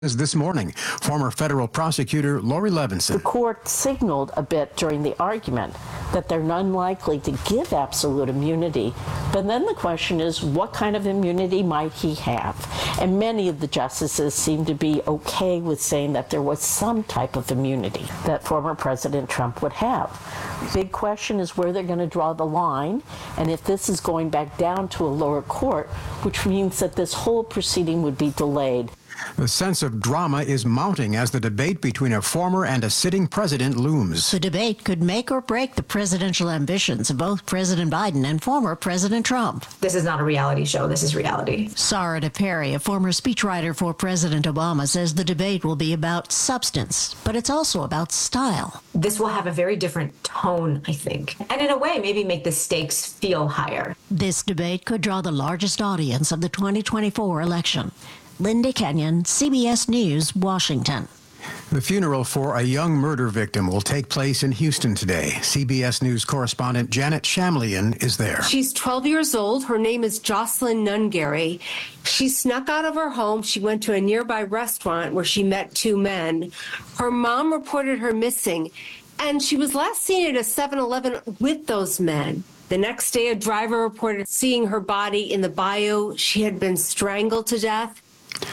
This morning, former federal prosecutor Lori Levinson. The court signaled a bit during the argument that they're unlikely to give absolute immunity, but then the question is, what kind of immunity might he have? And many of the justices seem to be okay with saying that there was some type of immunity that former President Trump would have. Big question is where they're going to draw the line, and if this is going back down to a lower court, which means that this whole proceeding would be delayed. The sense of drama is mounting as the debate between a former and a sitting president looms. The debate could make or break the presidential ambitions of both President Biden and former President Trump. This is not a reality show. This is reality. Sara DePerry, a former speechwriter for President Obama, says the debate will be about substance, but it's also about style. This will have a very different tone, I think, and in a way maybe make the stakes feel higher. This debate could draw the largest audience of the 2024 election. Linda Kenyon, CBS News, Washington. The funeral for a young murder victim will take place in Houston today. CBS News correspondent Janet Shamlian is there. She's 12 years old. Her name is Jocelyn Nungary. She snuck out of her home. She went to a nearby restaurant where she met two men. Her mom reported her missing, and she was last seen at a 7-Eleven with those men. The next day, a driver reported seeing her body in the bayou. She had been strangled to death.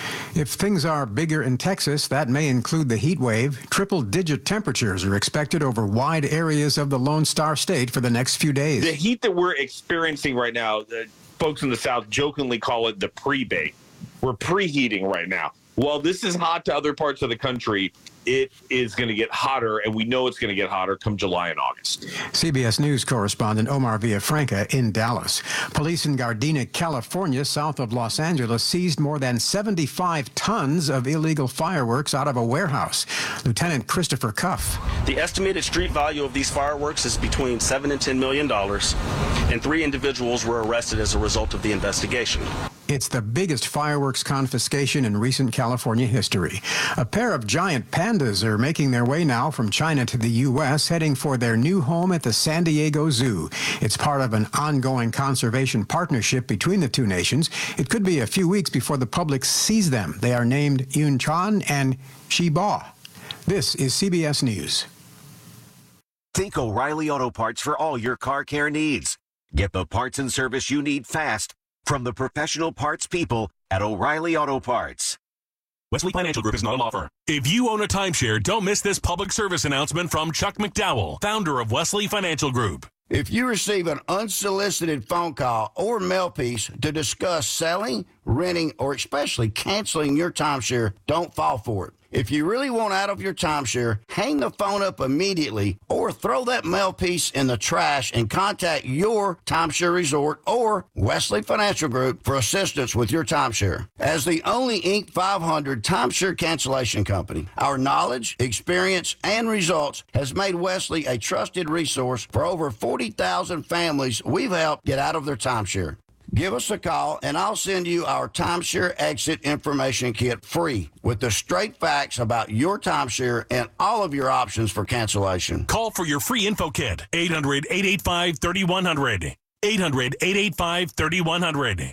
If things are bigger in Texas, that may include the heat wave. Triple-digit temperatures are expected over wide areas of the Lone Star State for the next few days. The heat that we're experiencing right now, folks in the South jokingly call it the pre-bake. We're preheating right now. While this is hot to other parts of the country, it is going to get hotter, and we know it's going to get hotter come July and August. CBS News correspondent Omar Villafranca in Dallas. Police in Gardena, California, south of Los Angeles, seized more than 75 tons of illegal fireworks out of a warehouse. Lieutenant Christopher Cuff. The estimated street value of these fireworks is between $7 and $10 million, and 3 individuals were arrested as a result of the investigation. It's the biggest fireworks confiscation in recent California history. A pair of giant pandas are making their way now from China to the U.S., heading for their new home at the San Diego Zoo. It's part of an ongoing conservation partnership between the two nations. It could be a few weeks before the public sees them. They are named Yun Chan and Shi Ba. This is CBS News. Think O'Reilly Auto Parts for all your car care needs. Get the parts and service you need fast from the professional parts people at O'Reilly Auto Parts. Wesley Financial Group is not a law firm. If you own a timeshare, don't miss this public service announcement from Chuck McDowell, founder of Wesley Financial Group. If you receive an unsolicited phone call or mail piece to discuss selling, renting, or especially canceling your timeshare, don't fall for it. If you really want out of your timeshare, hang the phone up immediately or throw that mail piece in the trash and contact your timeshare resort or Wesley Financial Group for assistance with your timeshare. As the only Inc. 500 timeshare cancellation company, our knowledge, experience, and results has made Wesley a trusted resource for over 40,000 families we've helped get out of their timeshare. Give us a call, and I'll send you our Timeshare Exit Information Kit free with the straight facts about your timeshare and all of your options for cancellation. Call for your free info kit, 800-885-3100. 800-885-3100.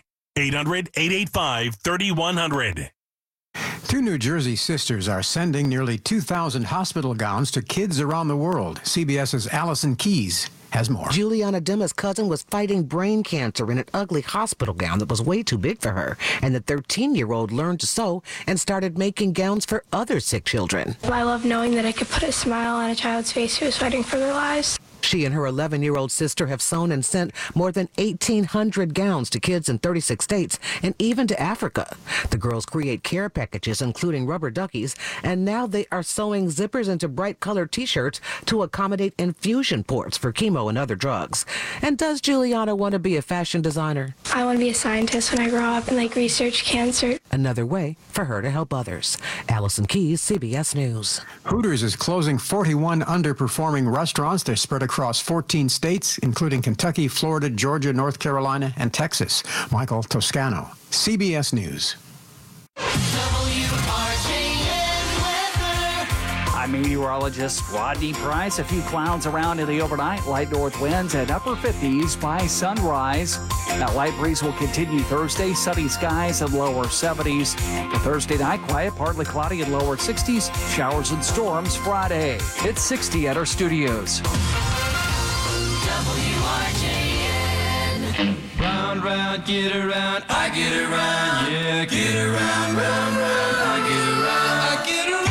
800-885-3100. Two New Jersey sisters are sending nearly 2,000 hospital gowns to kids around the world. CBS's Allison Keyes has more. Juliana Dimma's cousin was fighting brain cancer in an ugly hospital gown that was way too big for her. And the 13-year-old learned to sew and started making gowns for other sick children. I love knowing that I could put a smile on a child's face who is fighting for their lives. She and her 11-year-old sister have sewn and sent more than 1,800 gowns to kids in 36 states and even to Africa. The girls create care packages, including rubber duckies, and now they are sewing zippers into bright-colored T-shirts to accommodate infusion ports for chemo and other drugs. And does Juliana want to be a fashion designer? I want to be a scientist when I grow up and research cancer. Another way for her to help others. Allison Keyes, CBS News. Hooters is closing 41 underperforming restaurants. They're spread across 14 states, including Kentucky, Florida, Georgia, North Carolina, and Texas. Michael Toscano, CBS News. WRJN weather. I'm meteorologist Rodney Price. A few clouds around in the overnight. Light north winds at upper 50s by sunrise. That light breeze will continue Thursday. Sunny skies and lower 70s. For Thursday night, quiet, partly cloudy and lower 60s. Showers and storms Friday. It's 60 at our studios. WRJN. Round, round, get around. I get around. Yeah, get around, round, round. I get around. I get around.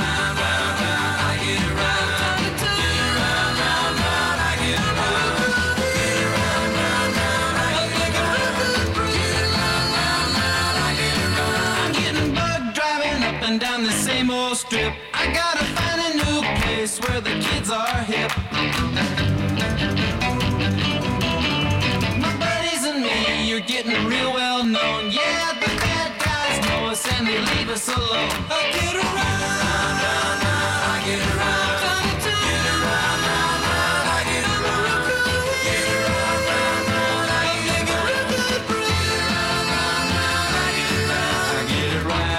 Down the same old strip, I gotta find a new place where the kids are hip. My buddies and me, you're getting real well known. Yeah, the bad guys know us and they leave us alone. I get around, round, round, round, I get around. Get around, round, round, I get around. Get around, round, round, I get around. Get around, round, round, I get around. I get around.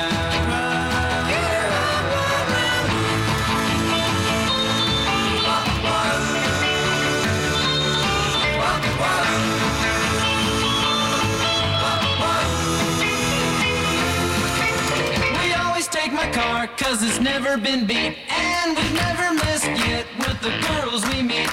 Car, 'cause it's never been beat, and we've never missed yet with the girls we meet.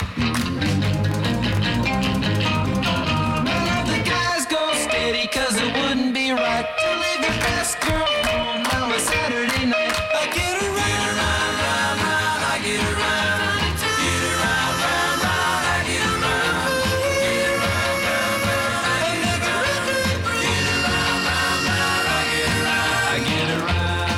None of the guys go steady, 'cause it wouldn't be right to leave your best girl home on a Saturday night. I get around, round, round, round, I get around. Get around, round, round, I get around. Get around, round, round, I get around. Get around, round, round, I get around. I get around.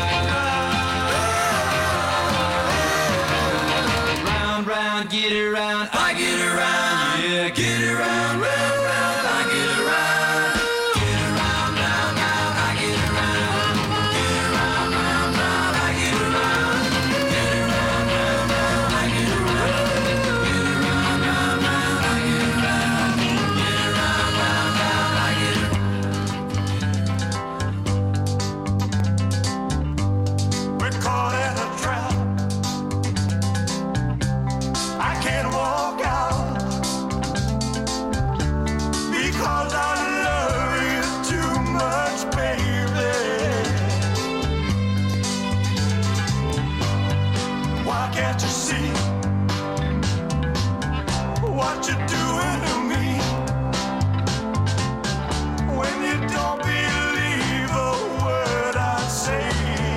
Get around, I get around, yeah, get around, round, round, I get around. Get around, round, round, I get around. Get around, round, round, I get around. Get around, round, round, I get around. Get around, round, round, I get around. Get around, round, round, I get around. We're caught in a trap. I can't walk out because I love you too much, baby. Why can't you see what you're doing to me when you don't believe a word I say?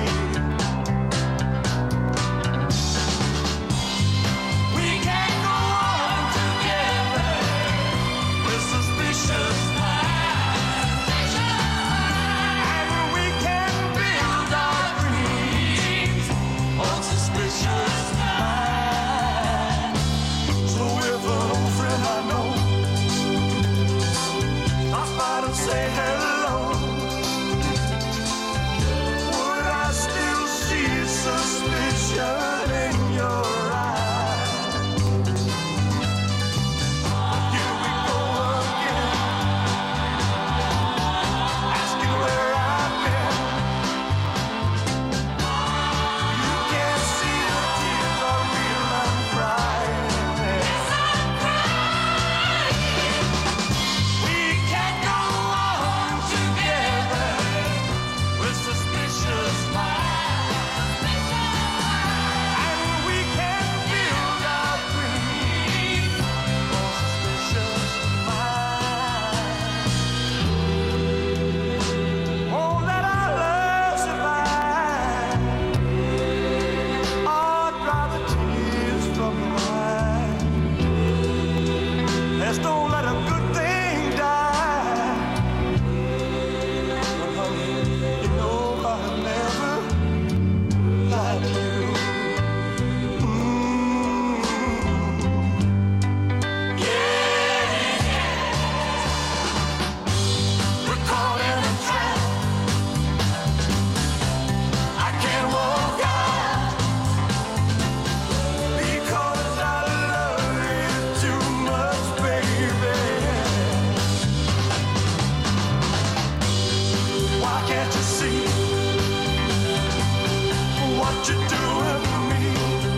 Say hello. Would I still see suspicion in your eyes? Here we go again, asking where I've been. You can't see the tears are real, I'm crying. Yes, I'm crying. We can't go together with suspicious minds, and we can build our dreams on suspicious minds. Won't let our love survive. Oh, dry the tears from your eyes. Let's don't let a good thing die. You know I'll never lie to you. Yeah. We're caught in a trap. I can't walk out because I love you too much, baby. Why can't you see what you're doing to me?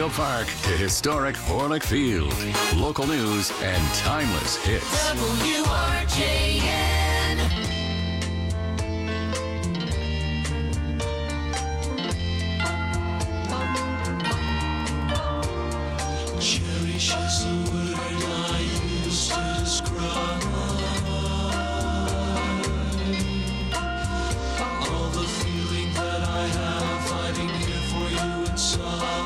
Memorial Park to historic Orlick Field. Local news and timeless hits. WRJN. Cherish is the word I use to describe all the feeling that I have fighting here for you inside.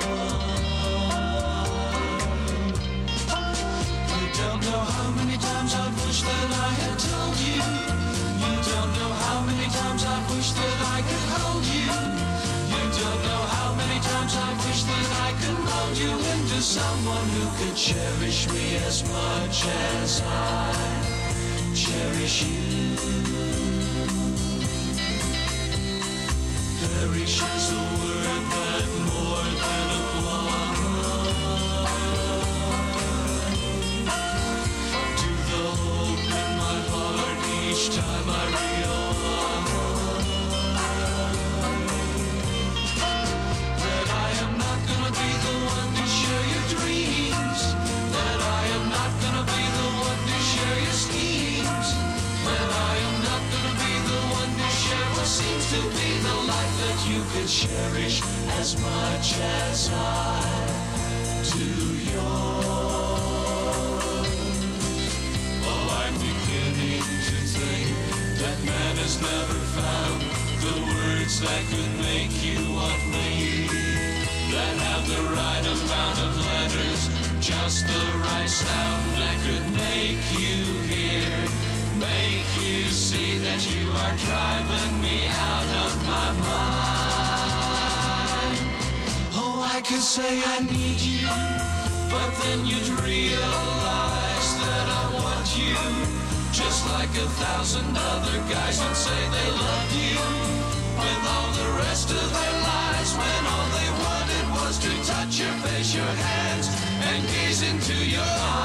You don't know how many times I've wished that I had told you. You don't know how many times I've wished that I could hold you. You don't know how many times I've wished that I could mold you into someone who could cherish me as much as I cherish you. Perish is a word that more than applies to the hope in my heart each time I realize that I am not gonna be the one to share your dreams, that I am not gonna be the one to share your schemes, that I am not gonna be the one to share what seems to be the life that you could cherish as much as I do yours. Oh, I'm beginning to think that man has never found the words that could make you want me, that have the right amount of letters, just the right sound that could make you hear, make you see that you are driving me out of my mind. Oh, I could say I need you, but then you'd realize that I want you, just like 1,000 other guys would say they loved you, with all the rest of their lives, when all they wanted was to touch your face, your hands, and gaze into your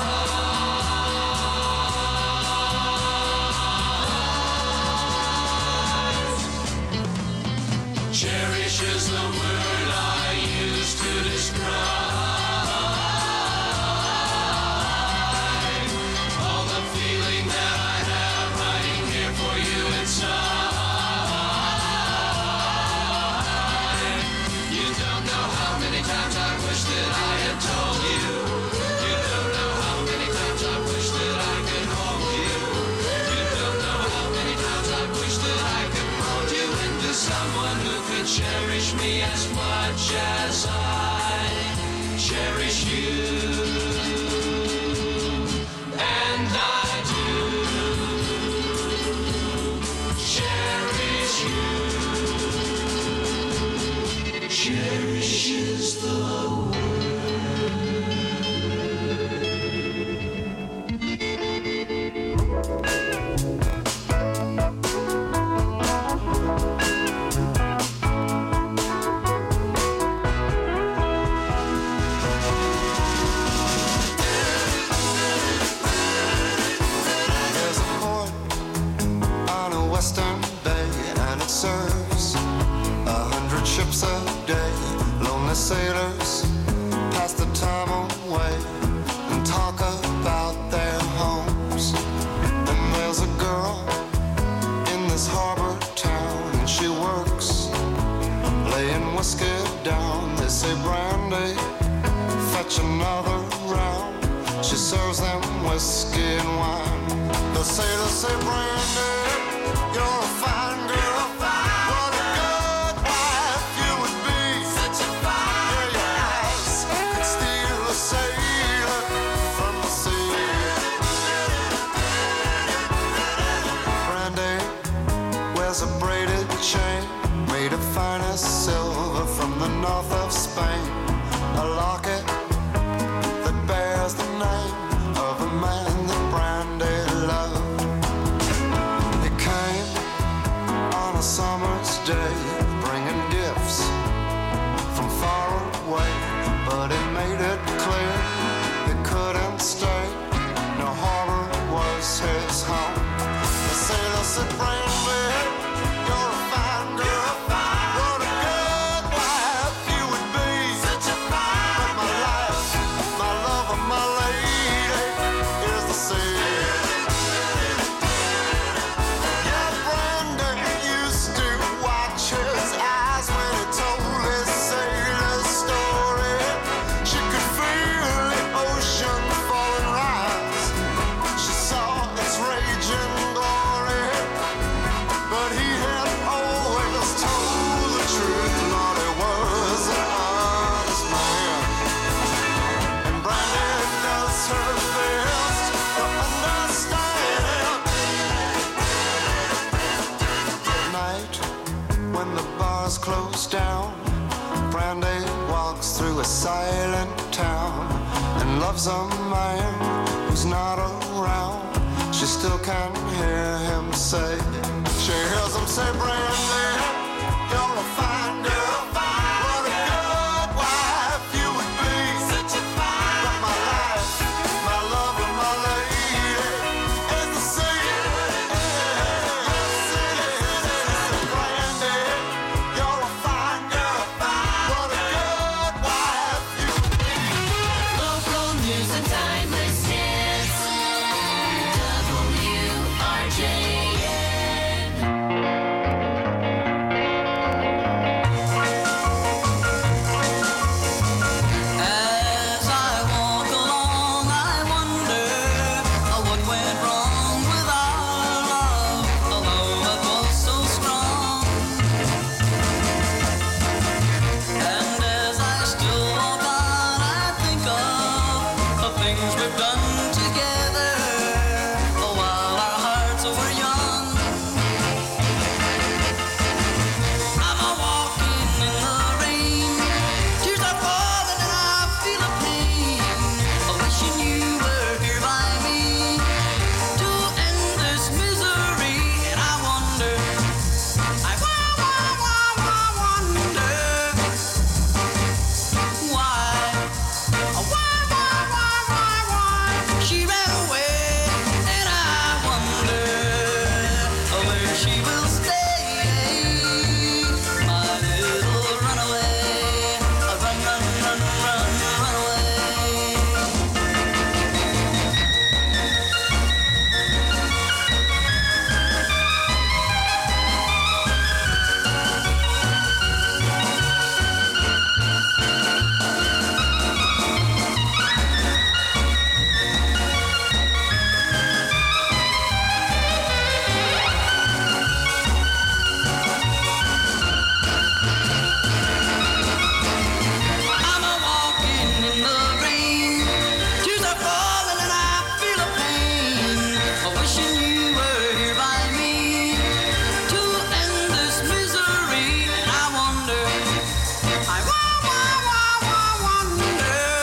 eyes. Cherish is the word I use to describe all the feeling that I have hiding here for you inside. You don't know how many times I wish that I had told you. You don't know how many times I wish that I could hold you. You don't know how many times I wish that I could mold you into someone who could cherish me as much as I cherish you. And I do cherish you. Cherish is the There's a port on a western bay, and it serves 100 ships a day. Lonely sailors pass the time away and talk about their homes. And there's a girl in this harbor town, and she works laying whiskey down. They say, Brandy, fetch another round. She serves them whiskey and wine. The sailors say, Brandy, you're a fine girl. What a good wife you would be. Such a fine girl. Your eyes could steal a sailor from the sea. Brandy wears a braided chain made of finest silver from the north of Spain. A locket that bears the name of a man that Brandy loved. He came on a summer's day, bringing gifts from far away, but he made it clear he couldn't stay. No harbor was his home. The sailor said, Brandy, you're a fine girl. What a good wife you would be. Such a fine. But my Randy walks through a silent town and loves a man who's not around. She still can hear him say, she hears him say, Brandy, you're a fine girl. What a good wife you would be. Such a fine. But my life, my love, and my lady is the sea. Brandy, you're a fine girl. What a good wife you would be. Local news and timeless hits. WRJN. As I walk along, I wonder what went wrong with our love, a love that was so strong. And as I still walk on, I think of things we've done together while our hearts were young. I'm a walking in the rain, tears are falling and I feel a pain, wishing you were here by me to end this misery. And I wonder, I wonder why she ran away. And I wonder where she will stay, my little runaway. Run, run, run, run, run away. I'm a walking in the rain, tears are falling and I feel a pain, wishing you were here by me to end this misery. And I wonder, I wonder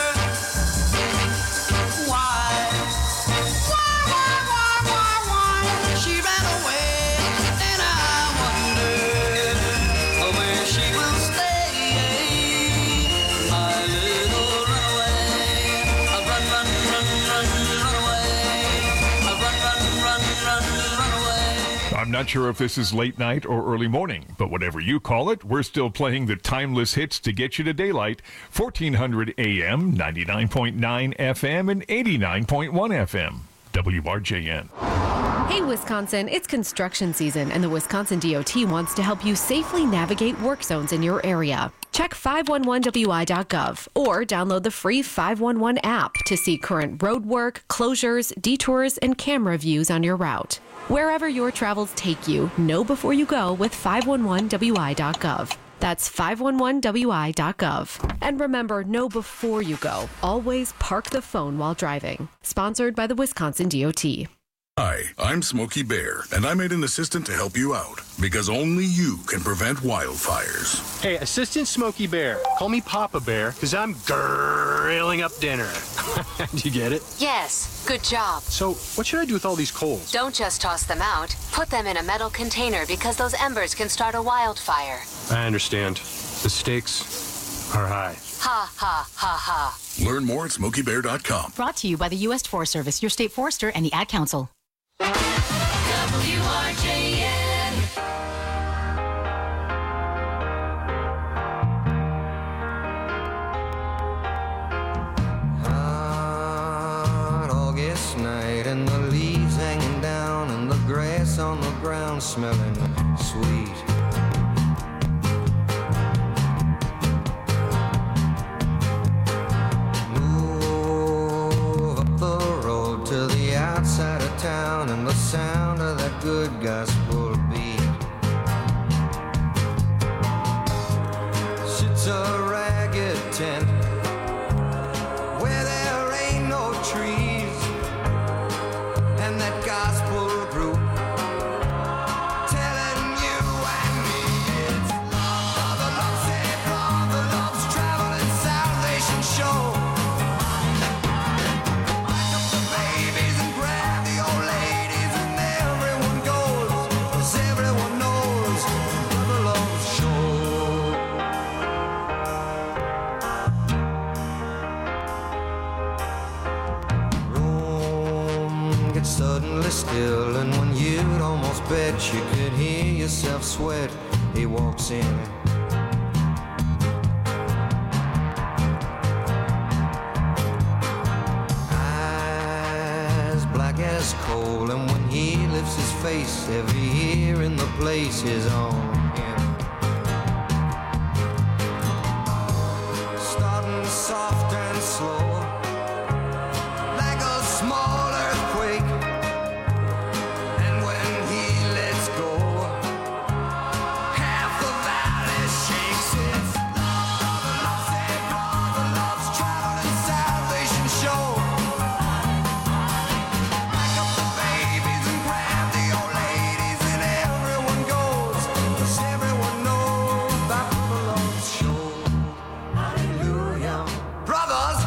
why she ran away. And I wonder where she will stay, my little runaway. Run, run, run, run, run away. Run, run, run, run, run away. I'm not sure if this is late night or early morning, but whatever you call it, we're still playing the timeless hits to get you to daylight. 1400 AM, 99.9 FM, and 89.1 FM. WRJN. Hey, Wisconsin, it's construction season, and the Wisconsin DOT wants to help you safely navigate work zones in your area. Check 511wi.gov or download the free 511 app to see current road work, closures, detours, and camera views on your route. Wherever your travels take you, know before you go with 511wi.gov. That's 511wi.gov. And remember, know before you go. Always park the phone while driving. Sponsored by the Wisconsin DOT. Hi, I'm Smokey Bear, and I made an assistant to help you out, because only you can prevent wildfires. Hey, Assistant Smokey Bear. Call me Papa Bear, because I'm grilling up dinner. Do you get it? Yes, good job. So, what should I do with all these coals? Don't just toss them out. Put them in a metal container because those embers can start a wildfire. I understand. The stakes are high. Ha, ha, ha, ha. Learn more at SmokeyBear.com. Brought to you by the U.S. Forest Service, your state forester, and the Ad Council. WRJN. Hot August night and the leaves hanging down and the grass on the ground smelling sweet. Move up the road to the outside of town and the sound of that good gospel beat. Sits a ragged tent where there ain't no trees, and that gospel group telling you and me it's love, the love, say love, the love, bet you could hear yourself sweat. He walks in. Eyes black as coal, and when he lifts his face, every ear in the place is on him. Starting soft and slow, like a small earthquake. And when he lets go, half the valley shakes. It's love, the love, save love, the love's traveling salvation show. Pack up the babies and grab the old ladies, and everyone goes, 'cause everyone knows about the love show. Hallelujah. Brothers,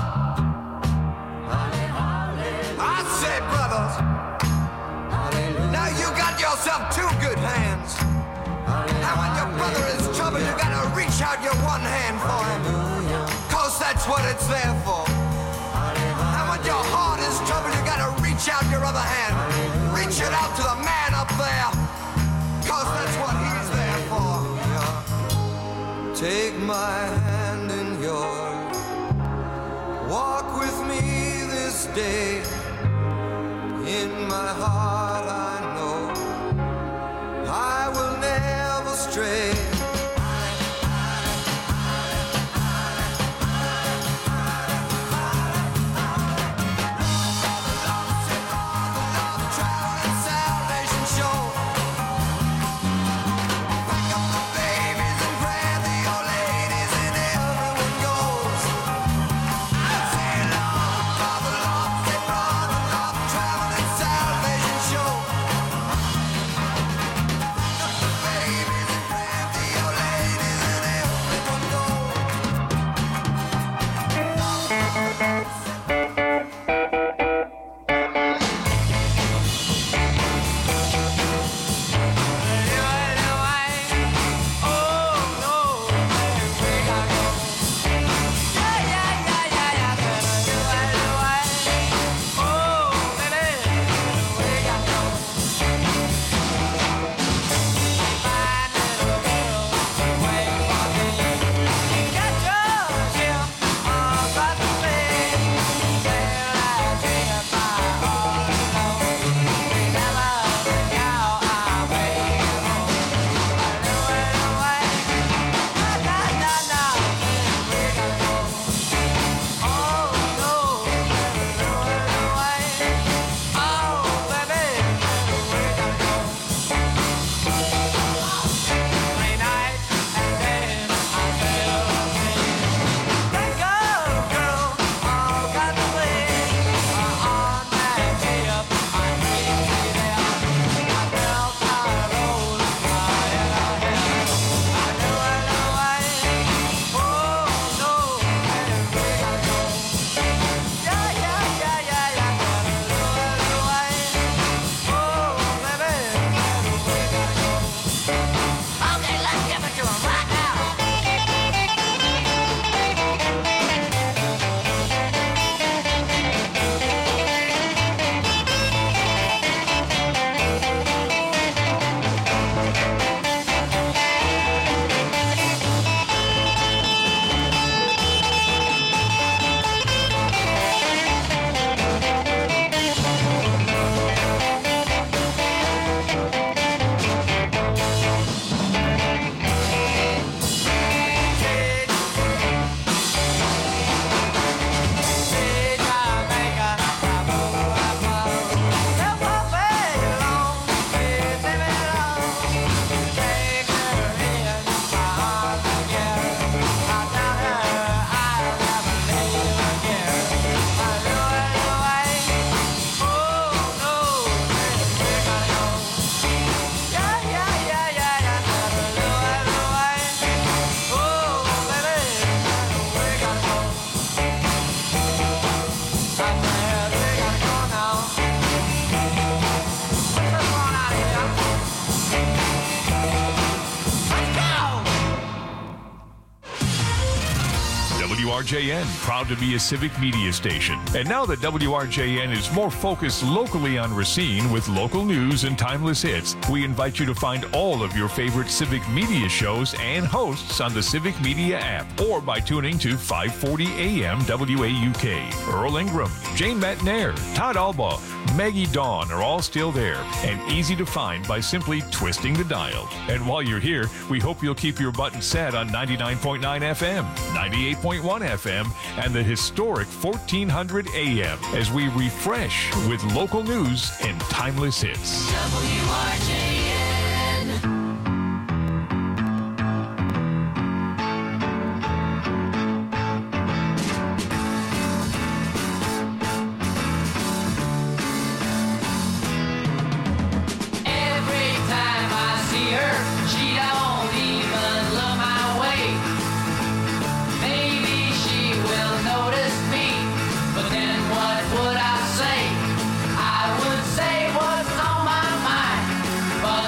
I said brothers. Now you got yourself two good hands. And when your brother is in trouble, you gotta reach out your one hand for him. 'Cause that's what it's there for. And when your heart is trouble, you gotta reach out your other hand. Reach it out to the man up there. 'Cause that's what he's there for. Take my hand in yours. Walk with me this day. In my heart I know I will never stray. Traveling salvation show. Pack up the babies and grab the old ladies, and everyone goes. I say love, Father, love, say WRJN, proud to be a civic media station. And now that WRJN is more focused locally on Racine with local news and timeless hits, we invite you to find all of your favorite civic media shows and hosts on the Civic Media app or by tuning to 540 AM WAUK. Earl Ingram, Jane Matnair, Todd Alba, Maggie Dawn are all still there and easy to find by simply twisting the dial. And while you're here, we hope you'll keep your button set on 99.9 FM, 98.1 FM, and the historic 1400 AM as we refresh with local news and timeless hits. WRJN. What would I say? I would say what's on my mind.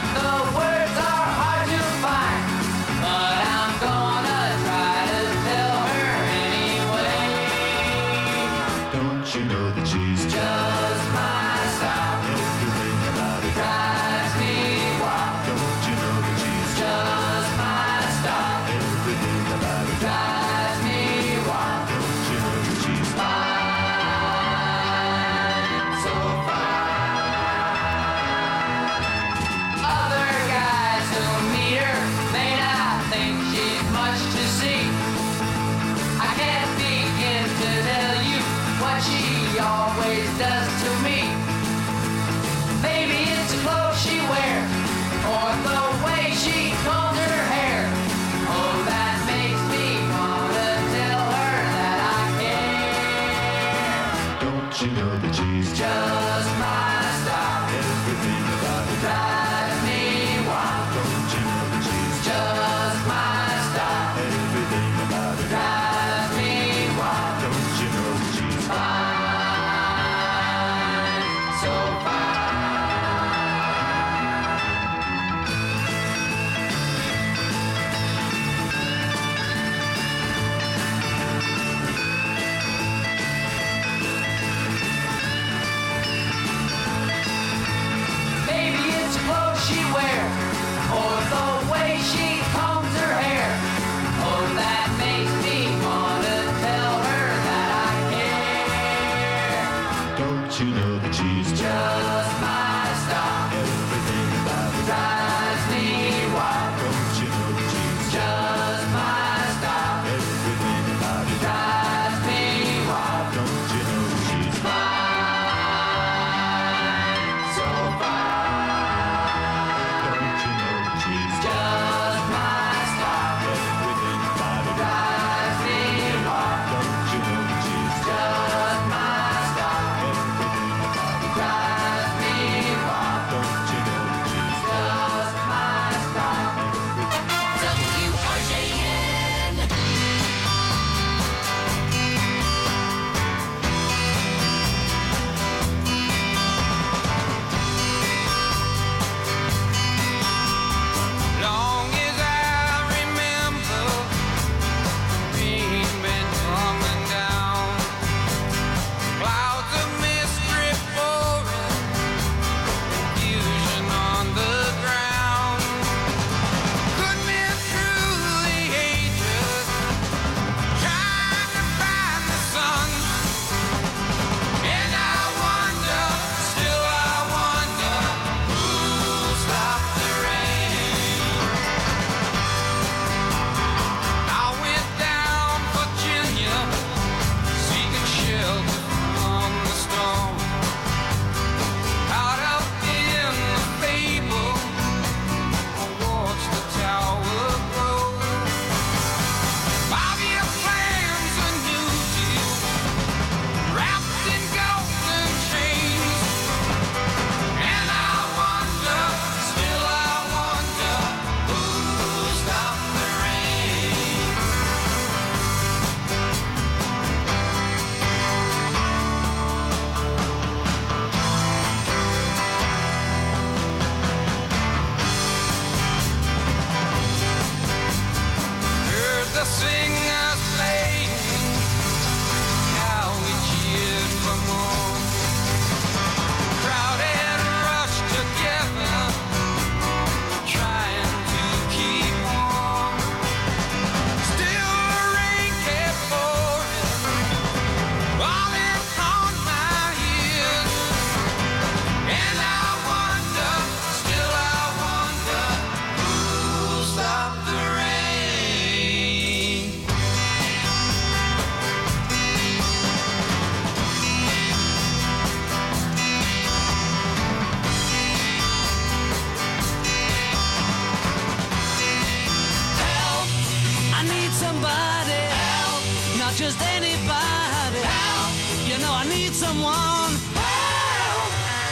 need someone help.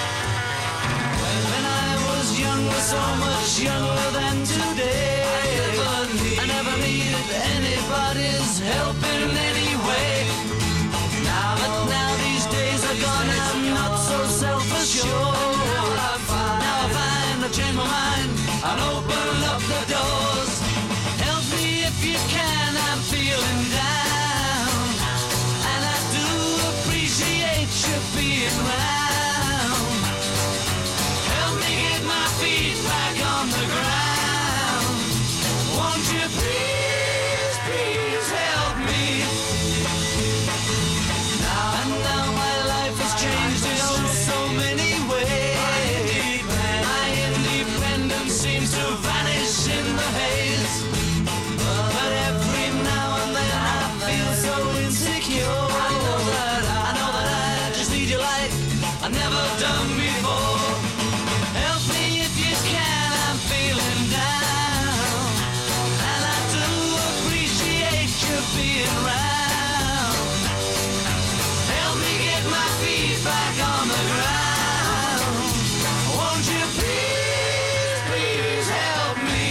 When I was younger, so much younger than today, I never needed anybody's help in any way. Now these days are gone, I'm not so self-assured. Now I find I've changed my mind, I'll open up the doors. Help me if you can, I'm feeling down, and I do appreciate you being round. Help me get my feet back on the ground. Won't you please, please help me? Now my life has changed in so many ways. My independence seems to vanish in the haze. But every now and then I feel so insecure. I know that I just need you like I've never done before. Help me if you can, I'm feeling down, and I do appreciate you being round. Help me get my feet back on the ground. Won't you please, please help me?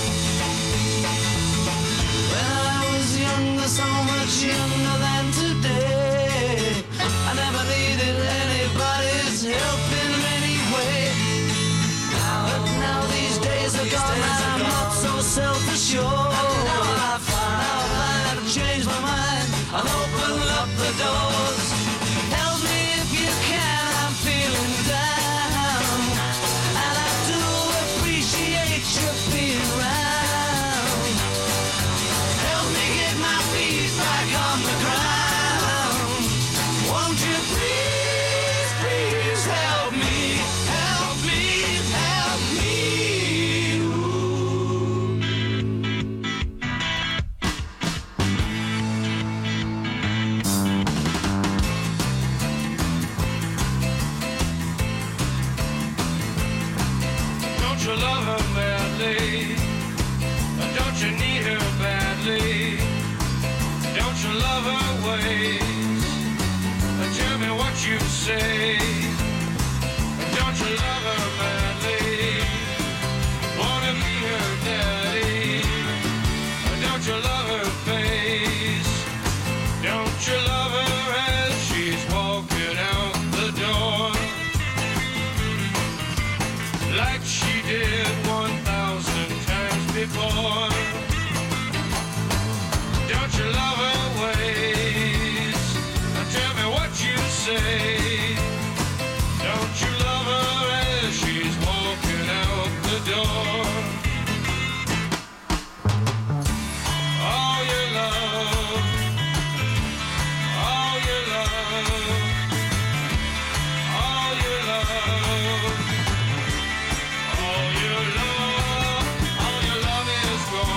When I was younger, so much younger than today, I never needed anybody's help in any way. Now these days are gone, I'm not so self-assured. Now I find I've changed my mind, I'll open up the doors. Help me if you can, I'm feeling down, and I do appreciate you being round. Help me get my feet back on the ground. Won't you please, please help me? Help me, help me. Don't you love her badly? Don't you need her badly? Don't you love her ways? Tell me what you say. Don't you love her madly? Wanna be her daddy? Don't you love her face? Don't you love her as she's walking out the door? Like she did 1,000 times before. Don't you love her ways? Tell me what you say. Don't you love her as she's walking out the door? All your love, all your love, all your love, all your love, all your love is gone.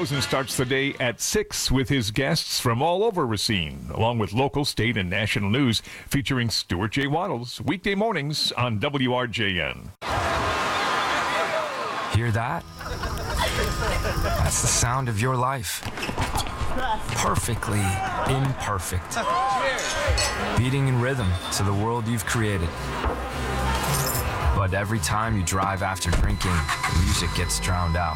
Rosen starts the day at 6 with his guests from all over Racine, along with local, state, and national news featuring Stuart J. Waddles, weekday mornings on WRJN. Hear that? That's the sound of your life. Perfectly imperfect. Beating in rhythm to the world you've created. But every time you drive after drinking, the music gets drowned out.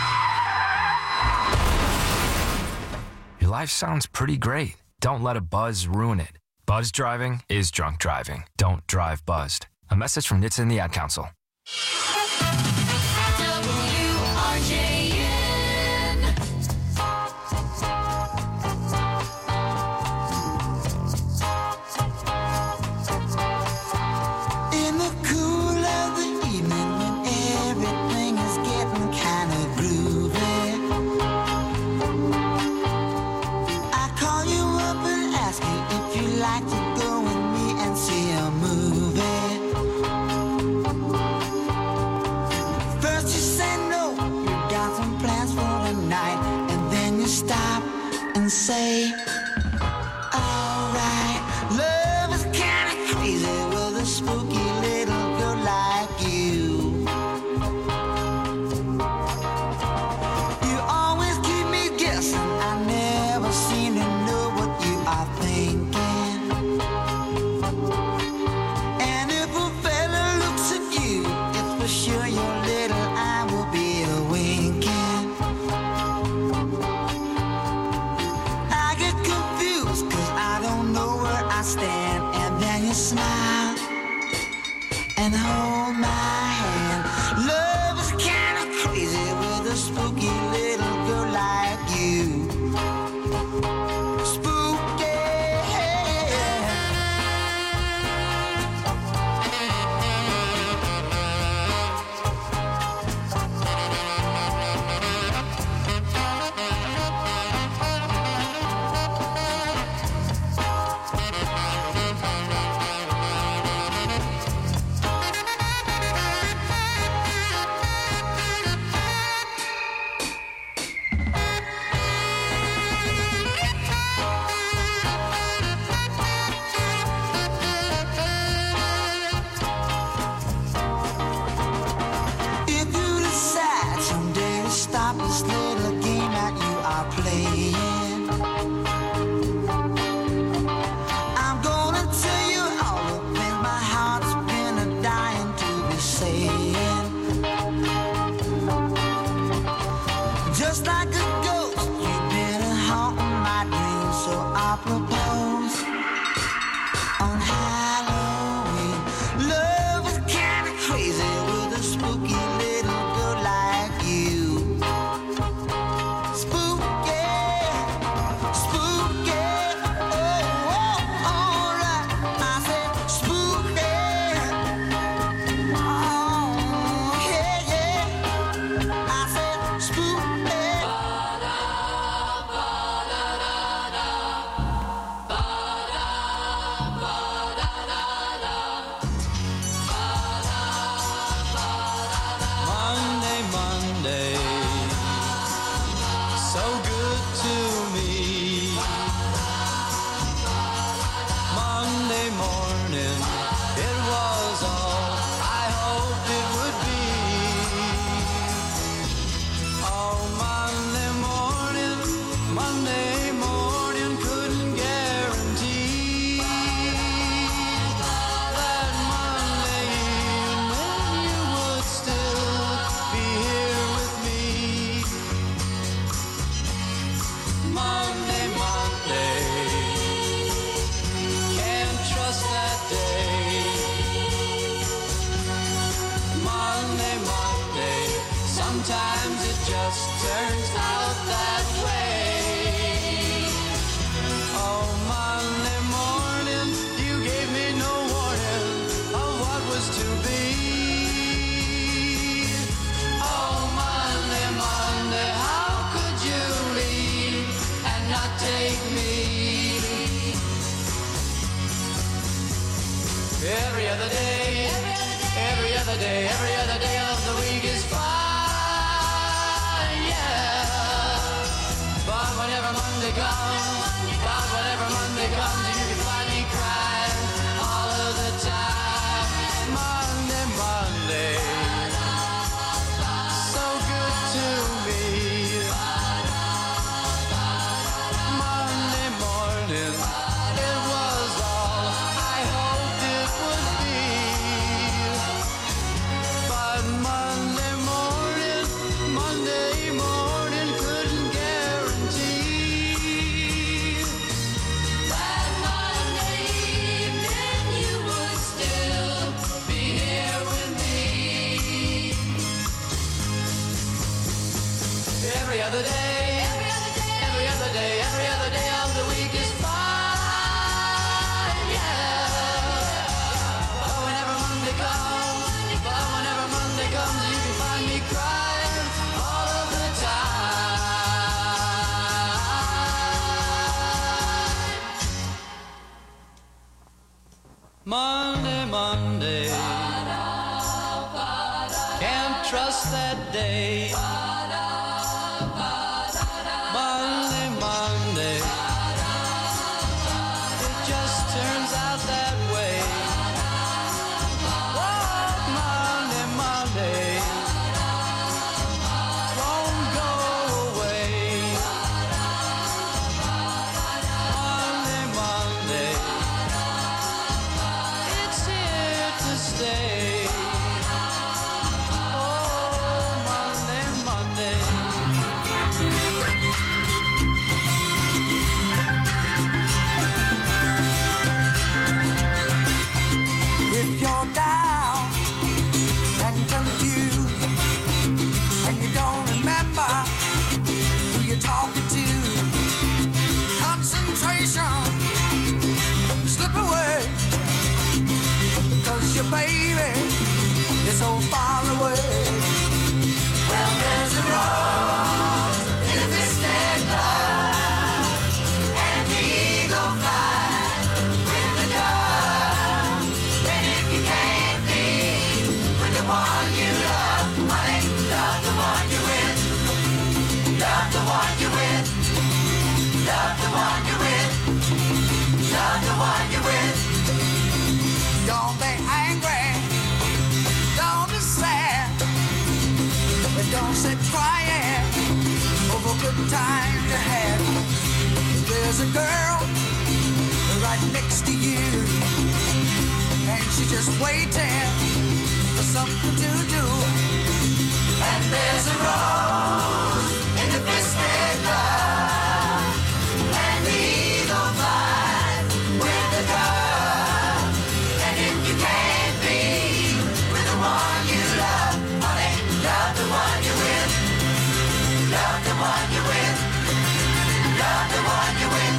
Your life sounds pretty great. Don't let a buzz ruin it. Buzz driving is drunk driving. Don't drive buzzed. A message from NHTSA and the Ad Council. Say, alright, love is kinda crazy with a spooky little girl like you. You always keep me guessing, I never seem to know what you are thinking. And if a fella looks at you, it's for sure your little eye will be a winking. I stand and then you smile and hold my hand. Love is kinda crazy with a spooky little girl like you. Spooky. Stop this little game that you are playing. I'm gonna tell you all the things my heart's been dying to be saying. Just like a ghost, you've been haunting my dreams, so I propose on Halloween. Love is kinda crazy with a spooky little girl like you. Sometimes it just turns out that way. Oh, Monday morning, you gave me no warning of what was to be. Oh, Monday, Monday, how could you leave and not take me? Every other day, every other day, every other day of the week is fine. Yeah. other day, every other day, every other day, every other day of the week is fine, yeah. But whenever Monday comes, you can find me crying all of the time. Monday, Monday, can't trust that day. Monday, Monday, it just turns out that way. Oh, Monday, Monday, won't go away. Monday, Monday, it's here to stay. Oh, Monday, Monday. If you're down and confused and you don't remember who you're talking to, concentration slip away, 'cause your baby is so far away. Well, there's a rose in a distant cloud, and the eagle flies with the dove. And if you can't be with the one you love, honey, love the one you're with. Love the one you're with. Love the one you're with. Love the one you're with. Don't be angry. Don't be sad. But don't sit crying over good times you had. There's a girl right next to you, and she's just waiting for something to do. And there's a rose in the twisted love, and the eagle flies with the dove. And if you can't be with the one you love, honey, love the one you're with. Love the one you're with. Love the one you're with.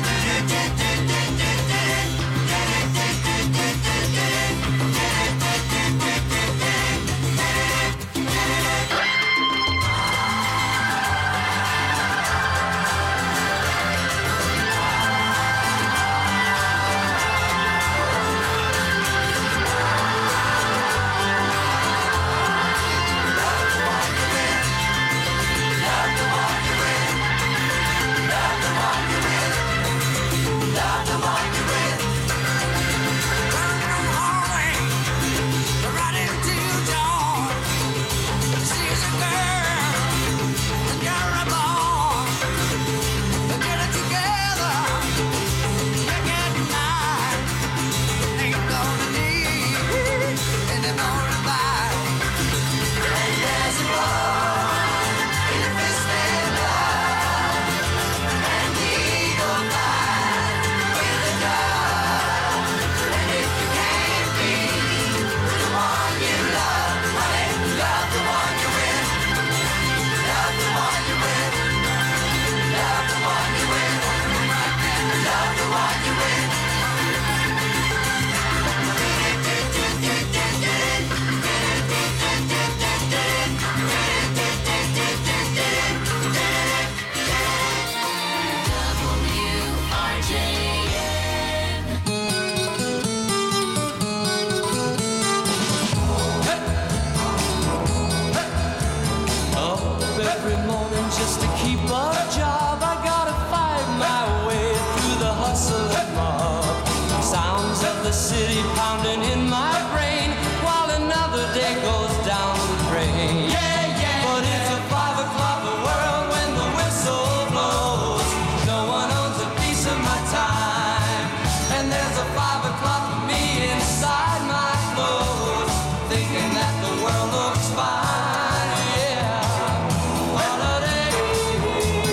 World looks fine, yeah. What a day.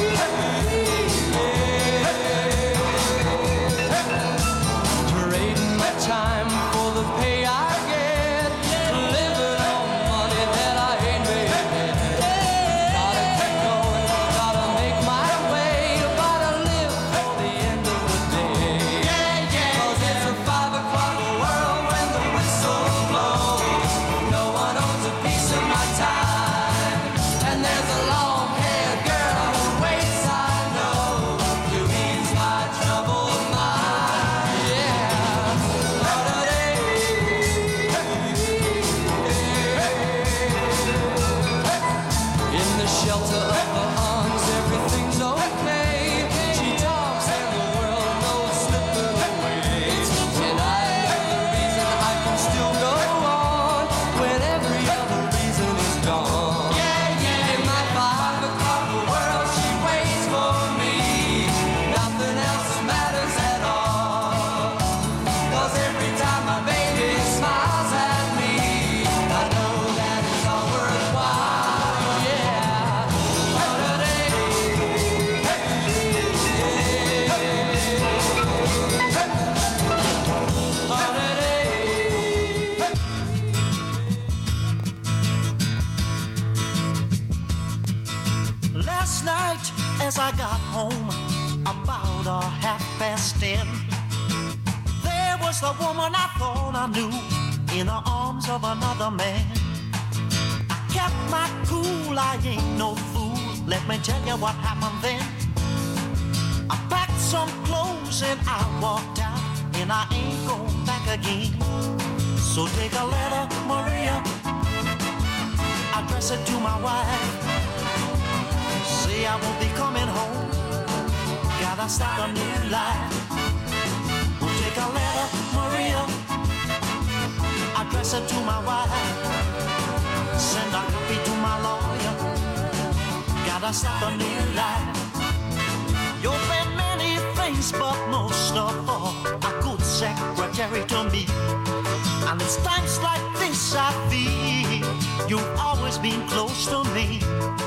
shelter of her arms, everything's okay. She talks and the world knows slipping away. And I am the reason I can still go on when every other reason is gone. In my 5 o'clock world, she waits for me. Nothing else matters at all. 'Cause every time my baby smiles at me, I know that it's all worthwhile. Yeah. Last night, as I got home, about 10:30, there was the woman I thought I knew in the arms of another man. I kept my cool, I ain't no fool. Let me tell you what happened then. I packed some clothes and I walked out, and I ain't going back again. So take a letter, Maria, address it to my wife. Say I won't be coming home, gotta start a new life. We'll take a letter, Maria, address it to my wife. Send a copy to my lawyer, gotta start a new life. You've been many things, but most of all, a good secretary to me. And it's times like this I feel you've always been close to me.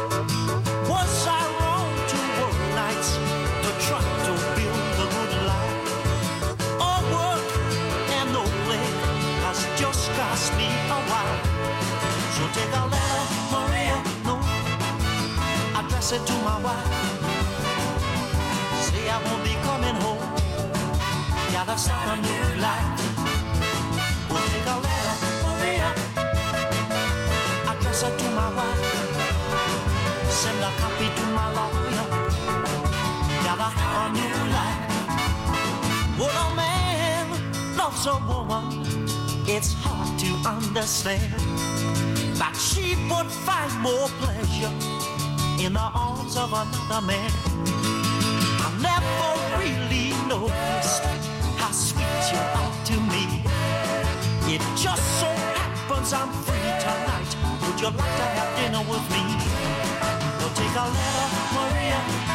Was I wrong to work nights to try to build a good life? All work and no play has just cost me a while. So take a letter, Maria, no, address it to my wife. Say I won't be coming home, gotta start a new life. We'll take a letter, Maria, address it to my wife. Send a copy to my lawyer, gotta have a new life. When a man loves a woman, it's hard to understand that she would find more pleasure in the arms of another man. I never really noticed how sweet you are to me. It just so happens I'm free tonight. Would you like to have dinner with me? We'll take a letter, Maria,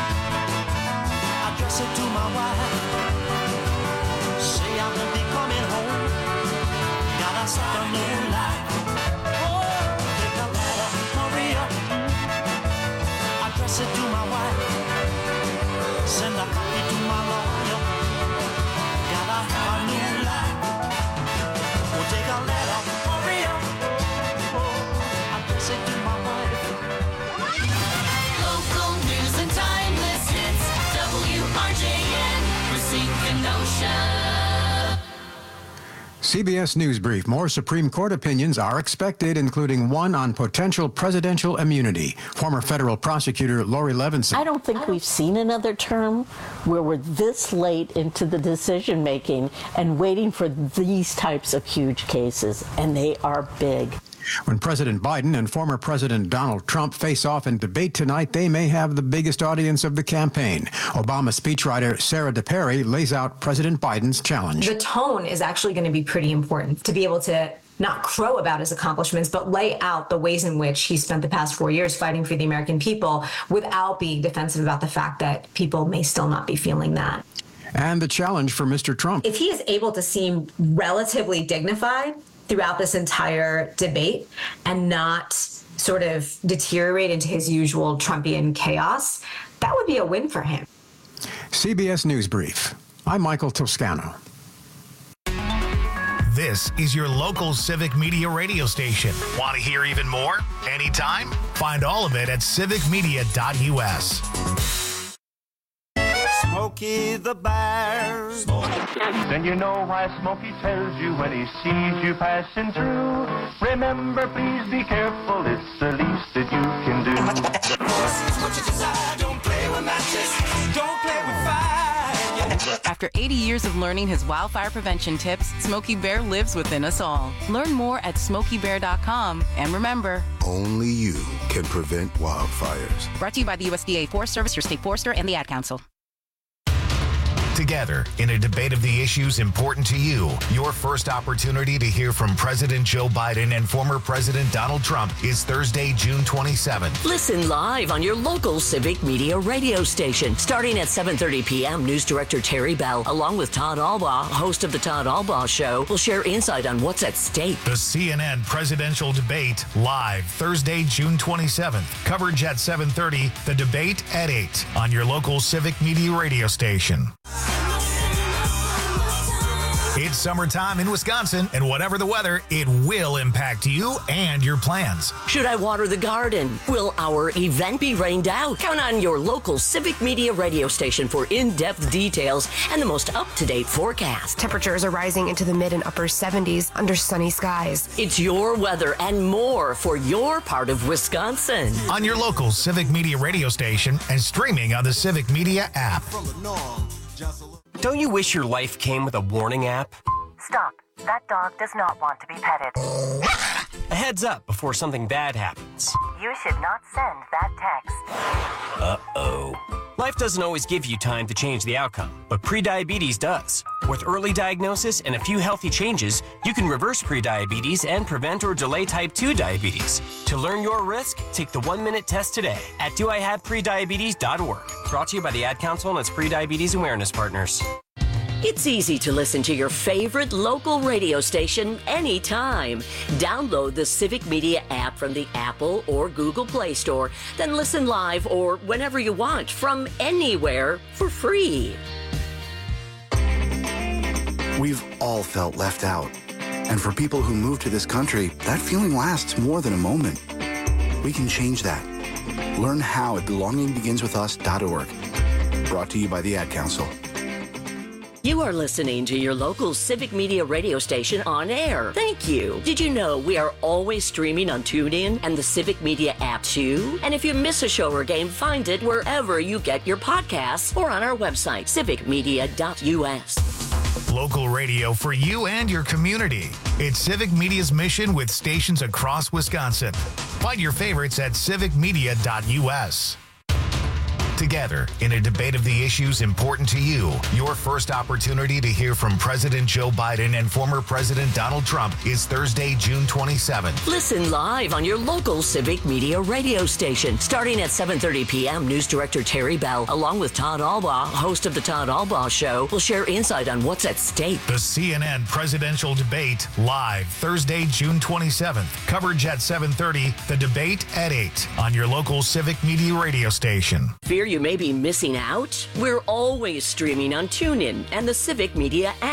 address it to my wife. Say I won't be coming home, gotta start a new life. Oh, take a letter, Maria, address it to my wife. Send a copy to my lawyer, gotta have a new life. We'll take a letter, Maria, address it to my wife. Local news and timeless hits. WRJN, Racine, Kenosha. CBS News Brief. More Supreme Court opinions are expected, including one on potential presidential immunity. Former federal prosecutor Lori Levinson. I don't think we've seen another term where we're this late into the decision making and waiting for these types of huge cases, and they are big. When President Biden and former President Donald Trump face off in debate tonight, they may have the biggest audience of the campaign. Obama speechwriter Sarah DePerry lays out President Biden's challenge. The tone is actually going to be pretty important to be able to not crow about his accomplishments, but lay out the ways in which he spent the past 4 years fighting for the American people without being defensive about the fact that people may still not be feeling that. And the challenge for Mr. Trump. If he is able to seem relatively dignified throughout this entire debate and not sort of deteriorate into his usual Trumpian chaos, that would be a win for him. CBS News Brief. I'm Michael Toscano. This is your local Civic Media radio station. Want to hear even more? Anytime? Find all of it at civicmedia.us. Smokey the Bear. Then you know why Smokey tells you when he sees you passing through. Remember, please be careful, it's the least that you can do. What you desire, don't play with matches, don't play with fire. After 80 years of learning his wildfire prevention tips, Smokey Bear lives within us all. Learn more at smokeybear.com. And remember, only you can prevent wildfires. Brought to you by the USDA Forest Service, your state forester, and the Ad Council. Together, in a debate of the issues important to you, your first opportunity to hear from President Joe Biden and former President Donald Trump is Thursday, June 27th. Listen live on your local Civic Media radio station. Starting at 7:30 p.m., News Director Terry Bell, along with Todd Albaugh, host of The Todd Albaugh Show, will share insight on what's at stake. The CNN presidential debate, live Thursday, June 27th. Coverage at 7:30, the debate at 8 on your local Civic Media radio station. It's summertime in Wisconsin, and whatever the weather, it will impact you and your plans. Should I water the garden? Will our event be rained out? Count on your local Civic Media radio station for in-depth details and the most up-to-date forecast. Temperatures are rising into the mid and upper 70s under sunny skies. It's your weather and more for your part of Wisconsin. On your local Civic Media radio station and streaming on the Civic Media app. Don't you wish your life came with a warning app? Stop. That dog does not want to be petted. A heads up before something bad happens. You should not send that text. Uh-oh. Life doesn't always give you time to change the outcome, but prediabetes does. With early diagnosis and a few healthy changes, you can reverse prediabetes and prevent or delay type 2 diabetes. To learn your risk, take the 1-minute test today at doihaveprediabetes.org. Brought to you by the Ad Council and its prediabetes awareness partners. It's easy to listen to your favorite local radio station anytime. Download the Civic Media app from the Apple or Google Play Store, then listen live or whenever you want from anywhere for free. We've all felt left out. And for people who move to this country, that feeling lasts more than a moment. We can change that. Learn how at belongingbeginswithus.org. Brought to you by the Ad Council. You are listening to your local Civic Media radio station on air. Thank you. Did you know we are always streaming on TuneIn and the Civic Media app too? And if you miss a show or game, find it wherever you get your podcasts or on our website, civicmedia.us. Local radio for you and your community. It's Civic Media's mission with stations across Wisconsin. Find your favorites at civicmedia.us. Together, in a debate of the issues important to you, your first opportunity to hear from President Joe Biden and former President Donald Trump is Thursday, June 27th. Listen live on your local Civic Media radio station. Starting at 7:30 p.m., News Director Terry Bell, along with Todd Albaugh, host of The Todd Albaugh Show, will share insight on what's at stake. The CNN presidential debate, live Thursday, June 27th. Coverage at 7:30, the debate at 8 on your local Civic Media radio station. Fear you may be missing out? We're always streaming on TuneIn and the Civic Media app.